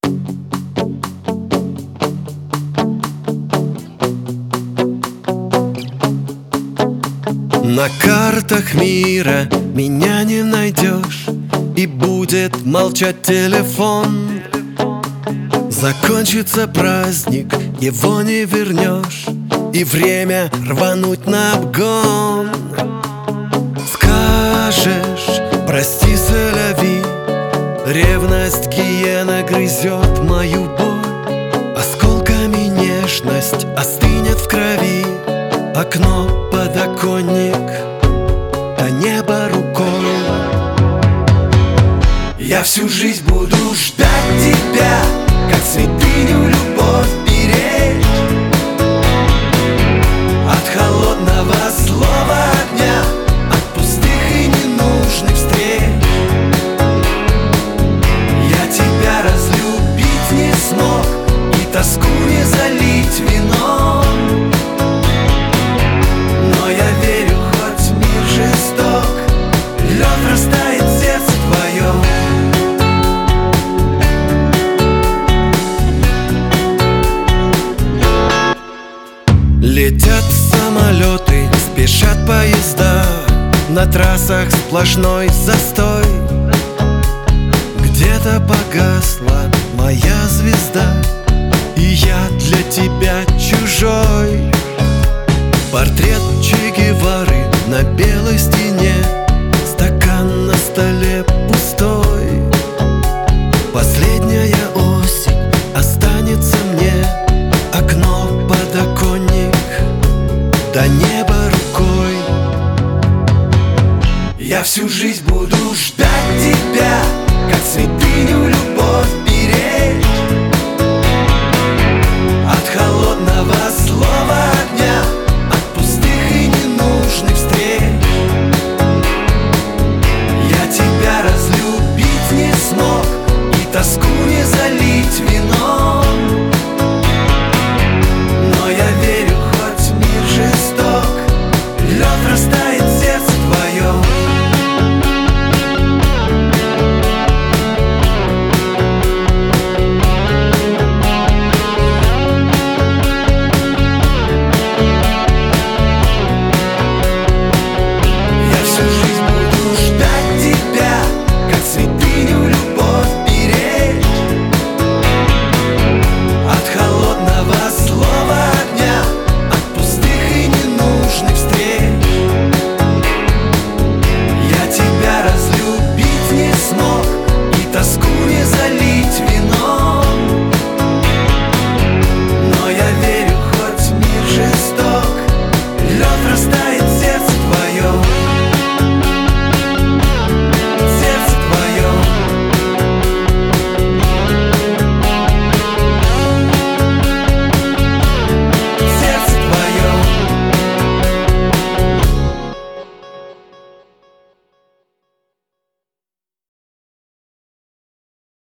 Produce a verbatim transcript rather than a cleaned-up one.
На картах мира меня не найдешь, и будет молчать телефон. Закончится праздник, его не вернешь, и время рвануть на обгон. Скажешь прости, сэляви, ревность гиена грызет мою боль. Осколками нежность остынет в крови. Окно, подоконник, до неба рукой. Я всю жизнь буду ждать тебя, как святыню любовь беречь от холодного злого огня, от пустых и ненужных встреч. Я тебя разлюбить не смог, и тоску не залить вином. Но я верю, хоть мир жесток, лед растает в сердце твоем. Летят самолеты, спешат поезда, на трассах сплошной застой. Где-то погасла моя звезда, и я для тебя чужой. Портрет Че Гевары на белой стене, стакан на столе пустой. Последняя осень останется мне, окно, подоконник, до неба рукой. Я всю жизнь буду ждать тебя, как святыню любовь беречь от холодного злого огня, от пустых и ненужных встреч. Я тебя разлюбить не смог, и тоску не залить вином.